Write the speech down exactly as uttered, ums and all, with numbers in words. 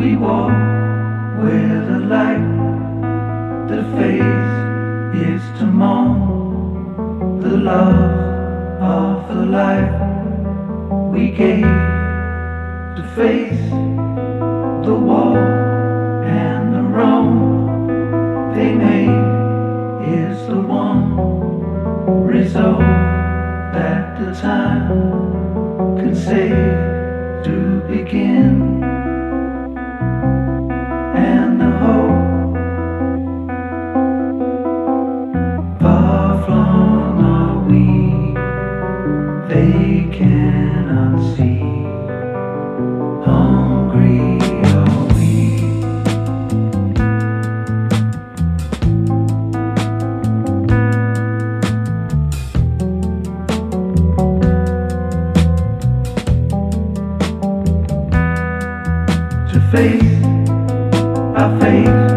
We walk where the light that fades is to mourn the love of the life we gave to face the wall and the wrong they made is the one result that the time can save to begin. And the hope far flung are we, they cannot see. Hungry are we. To face our fate